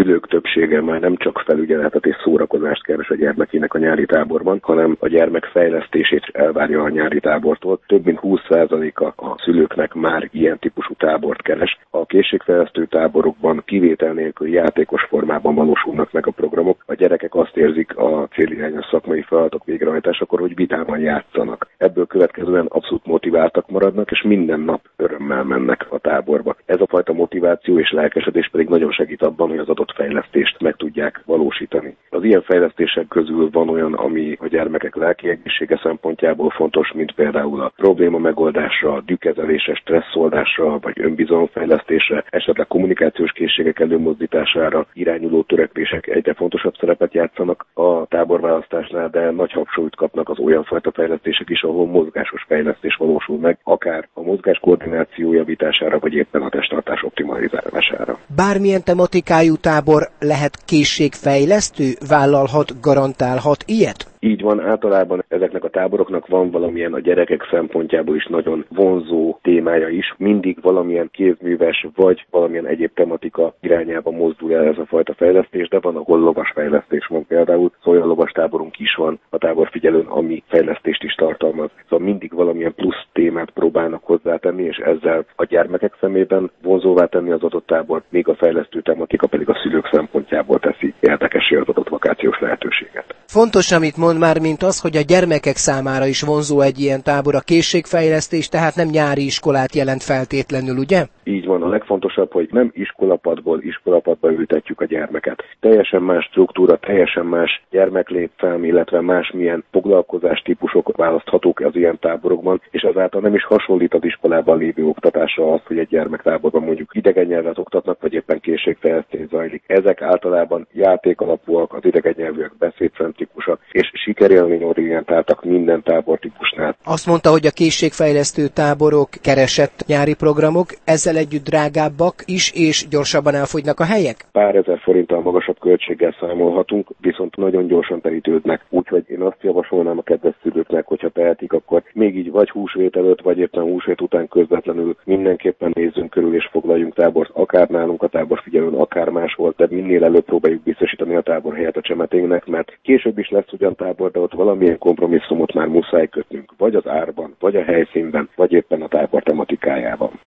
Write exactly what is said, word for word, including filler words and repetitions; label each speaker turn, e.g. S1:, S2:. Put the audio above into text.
S1: szülők többsége már nem csak felügyeletet és szórakozást keres a gyermekének a nyári táborban, hanem a gyermek fejlesztését elvárja a nyári tábortól. Több mint húsz százaléka a szülőknek már ilyen típusú tábort keres. A készségfejlesztő táborokban kivétel nélkül játékos formában valósulnak meg a programok. A gyerekek azt érzik a célirányos szakmai feladatok végrehajtásakor, hogy vidáman játszanak. Ebből következően abszolút motiváltak maradnak, és minden nap örömmel mennek a táborba. Ez a fajta motiváció és lelkesedés pedig nagyon segít abban, hogy az adott fejlesztést meg tudják valósítani. Az ilyen fejlesztések közül van olyan, ami a gyermekek lelki egészsége szempontjából fontos, mint például a probléma megoldásra, dühkezelésre, stresszoldásra, vagy önbizalomfejlesztésre, esetleg kommunikációs készségek előmozdítására irányuló törekvések egyre fontosabb szerepet játszanak a táborválasztásnál, de nagy hangsúlyt kapnak az olyan fajta fejlesztések is, ahol mozgásos fejlesztés valósul meg, akár a mozgás koordináció javítására, vagy éppen a testtartás optimalizálására.
S2: Bármilyen tematikájú tábor lehet készségfejlesztő, vállalhat, garantálhat ilyet?
S1: Így van, általában ezeknek a táboroknak van valamilyen a gyerekek szempontjából is nagyon vonzó témája is. Mindig valamilyen kézműves vagy valamilyen egyéb tematika irányába mozdul el ez a fajta fejlesztés, de van, ahol lovas fejlesztés van például, szóval olyan lovas táborunk is van a táborfigyelőn, ami fejlesztést is tartalmaz. Szóval mindig valamilyen plusz témát próbálnak hozzátenni, és ezzel a gyermekek szemében vonzóvá tenni az adott tábort, még a fejlesztő tematika pedig a szülők szempontjából teszi érdekessé az adott vakációs lehetőséget.
S2: Fontos, amit mond már, mint az, hogy a gyermekek számára is vonzó egy ilyen tábor, a készségfejlesztés, tehát nem nyári iskolát jelent feltétlenül, ugye?
S1: Így van, a legfontosabb, hogy nem iskolapadból iskolapadba ültetjük a gyermeket. Teljesen más struktúra, teljesen más gyermeklétszám, illetve másmilyen foglalkozástípusok választhatók az ilyen táborokban, és ezáltal nem is hasonlít az iskolában lévő oktatásra az, hogy egy gyermektáborban mondjuk idegen nyelvet oktatnak, vagy éppen készségfejlesztés zajlik. Ezek általában játék alapúak, az idegen nyelvűek beszédcentrikusak, és sikerélmény orientáltak minden tábortípusnál.
S2: Azt mondta, hogy a készségfejlesztő táborok keresett nyári programok, ezzel együtt drágábbak is, és gyorsabban elfogynak a helyek?
S1: Pár ezer forinttal magasabb költséggel számolhatunk, viszont nagyon gyorsan terítődnek. Úgyhogy én azt javasolnám a kedves szülőknek, hogyha tehetik, akkor még így vagy húsvét előtt, vagy éppen húsvét után közvetlenül mindenképpen nézzünk körül és foglaljunk tábort, akár nálunk a táborfigyelőn, akár máshol, de minél előbb próbáljuk biztosítani a táborhelyet a csemeténknek, mert később is lesz ugyan tábor, de ott valamilyen kompromisszumot már muszáj kötnünk, vagy az árban, vagy a helyszínben, vagy éppen a tábor tematikájában.